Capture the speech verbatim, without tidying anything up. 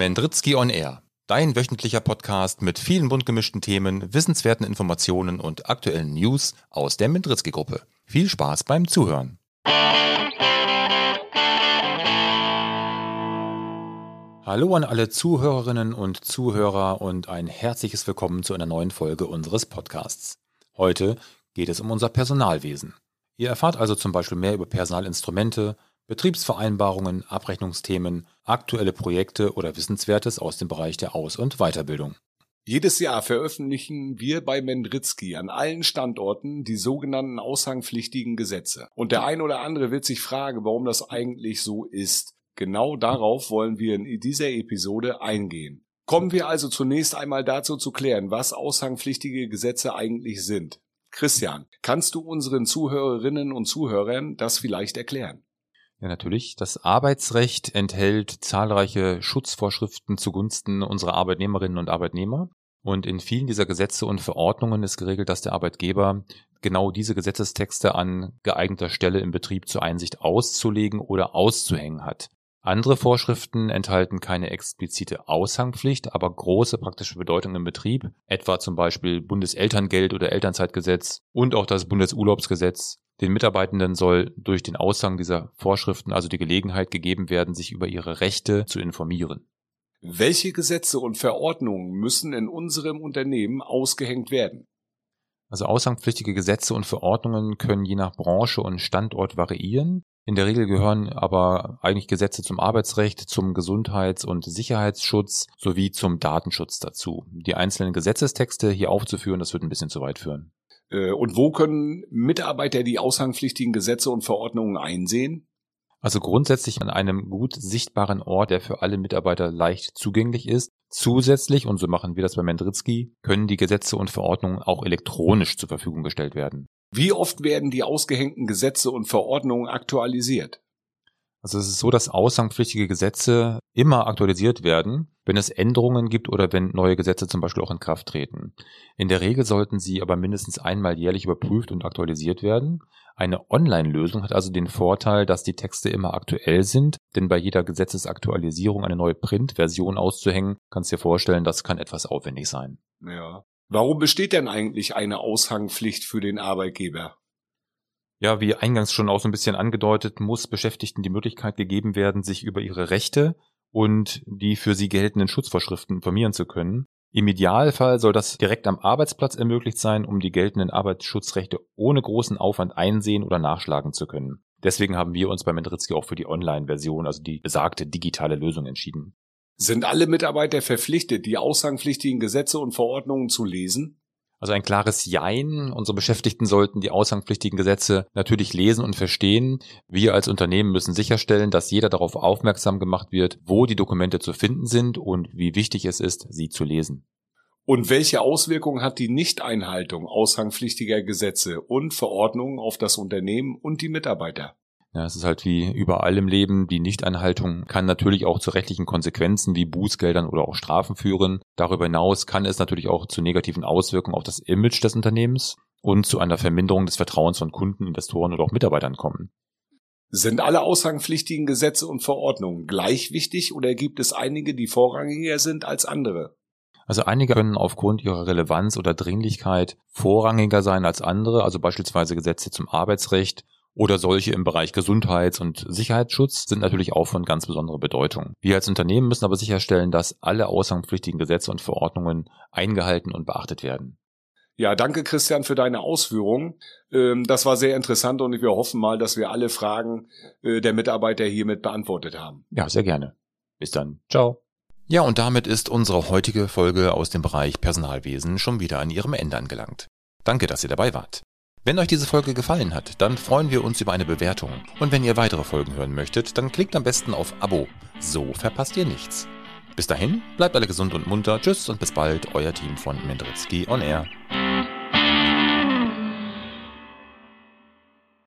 Mendritzky on Air, dein wöchentlicher Podcast mit vielen bunt gemischten Themen, wissenswerten Informationen und aktuellen News aus der Mendritzky-Gruppe. Viel Spaß beim Zuhören. Hallo an alle Zuhörerinnen und Zuhörer und ein herzliches Willkommen zu einer neuen Folge unseres Podcasts. Heute geht es um unser Personalwesen. Ihr erfahrt also zum Beispiel mehr über Personalinstrumente, Betriebsvereinbarungen, Abrechnungsthemen, aktuelle Projekte oder Wissenswertes aus dem Bereich der Aus- und Weiterbildung. Jedes Jahr veröffentlichen wir bei Mendritzky an allen Standorten die sogenannten aushangpflichtigen Gesetze. Und der ein oder andere wird sich fragen, warum das eigentlich so ist. Genau darauf wollen wir in dieser Episode eingehen. Kommen wir also zunächst einmal dazu zu klären, was aushangpflichtige Gesetze eigentlich sind. Christian, kannst du unseren Zuhörerinnen und Zuhörern das vielleicht erklären? Ja, natürlich. Das Arbeitsrecht enthält zahlreiche Schutzvorschriften zugunsten unserer Arbeitnehmerinnen und Arbeitnehmer. Und in vielen dieser Gesetze und Verordnungen ist geregelt, dass der Arbeitgeber genau diese Gesetzestexte an geeigneter Stelle im Betrieb zur Einsicht auszulegen oder auszuhängen hat. Andere Vorschriften enthalten keine explizite Aushangpflicht, aber große praktische Bedeutung im Betrieb, etwa zum Beispiel Bundeselterngeld- oder Elternzeitgesetz und auch das Bundesurlaubsgesetz. Den Mitarbeitenden soll durch den Aushang dieser Vorschriften also die Gelegenheit gegeben werden, sich über ihre Rechte zu informieren. Welche Gesetze und Verordnungen müssen in unserem Unternehmen ausgehängt werden? Also aushangpflichtige Gesetze und Verordnungen können je nach Branche und Standort variieren. In der Regel gehören aber eigentlich Gesetze zum Arbeitsrecht, zum Gesundheits- und Sicherheitsschutz sowie zum Datenschutz dazu. Die einzelnen Gesetzestexte hier aufzuführen, das wird ein bisschen zu weit führen. Und wo können Mitarbeiter die aushangpflichtigen Gesetze und Verordnungen einsehen? Also grundsätzlich an einem gut sichtbaren Ort, der für alle Mitarbeiter leicht zugänglich ist. Zusätzlich, und so machen wir das bei Mendritzky, können die Gesetze und Verordnungen auch elektronisch zur Verfügung gestellt werden. Wie oft werden die ausgehängten Gesetze und Verordnungen aktualisiert? Also es ist so, dass aushangpflichtige Gesetze immer aktualisiert werden, wenn es Änderungen gibt oder wenn neue Gesetze zum Beispiel auch in Kraft treten. In der Regel sollten sie aber mindestens einmal jährlich überprüft und aktualisiert werden. Eine Online-Lösung hat also den Vorteil, dass die Texte immer aktuell sind, denn bei jeder Gesetzesaktualisierung eine neue Printversion auszuhängen, kannst du dir vorstellen, das kann etwas aufwendig sein. Ja. Warum besteht denn eigentlich eine Aushangpflicht für den Arbeitgeber? Ja, wie eingangs schon auch so ein bisschen angedeutet, muss Beschäftigten die Möglichkeit gegeben werden, sich über ihre Rechte und die für sie geltenden Schutzvorschriften informieren zu können. Im Idealfall soll das direkt am Arbeitsplatz ermöglicht sein, um die geltenden Arbeitsschutzrechte ohne großen Aufwand einsehen oder nachschlagen zu können. Deswegen haben wir uns bei Mendritzky auch für die Online-Version, also die besagte digitale Lösung, entschieden. Sind alle Mitarbeiter verpflichtet, die aushangpflichtigen Gesetze und Verordnungen zu lesen? Also ein klares Jein. Unsere Beschäftigten sollten die aushangpflichtigen Gesetze natürlich lesen und verstehen. Wir als Unternehmen müssen sicherstellen, dass jeder darauf aufmerksam gemacht wird, wo die Dokumente zu finden sind und wie wichtig es ist, sie zu lesen. Und welche Auswirkungen hat die Nichteinhaltung aushangpflichtiger Gesetze und Verordnungen auf das Unternehmen und die Mitarbeiter? Ja, es ist halt wie überall im Leben, die Nichteinhaltung kann natürlich auch zu rechtlichen Konsequenzen wie Bußgeldern oder auch Strafen führen. Darüber hinaus kann es natürlich auch zu negativen Auswirkungen auf das Image des Unternehmens und zu einer Verminderung des Vertrauens von Kunden, Investoren oder auch Mitarbeitern kommen. Sind alle aushangpflichtigen Gesetze und Verordnungen gleich wichtig oder gibt es einige, die vorrangiger sind als andere? Also einige können aufgrund ihrer Relevanz oder Dringlichkeit vorrangiger sein als andere, also beispielsweise Gesetze zum Arbeitsrecht oder solche im Bereich Gesundheits- und Sicherheitsschutz sind natürlich auch von ganz besonderer Bedeutung. Wir als Unternehmen müssen aber sicherstellen, dass alle aushangpflichtigen Gesetze und Verordnungen eingehalten und beachtet werden. Ja, danke Christian für deine Ausführungen. Das war sehr interessant und wir hoffen mal, dass wir alle Fragen der Mitarbeiter hiermit beantwortet haben. Ja, sehr gerne. Bis dann. Ciao. Ja, und damit ist unsere heutige Folge aus dem Bereich Personalwesen schon wieder an ihrem Ende angelangt. Danke, dass ihr dabei wart. Wenn euch diese Folge gefallen hat, dann freuen wir uns über eine Bewertung. Und wenn ihr weitere Folgen hören möchtet, dann klickt am besten auf Abo. So verpasst ihr nichts. Bis dahin, bleibt alle gesund und munter. Tschüss und bis bald, euer Team von Mendritzky on Air.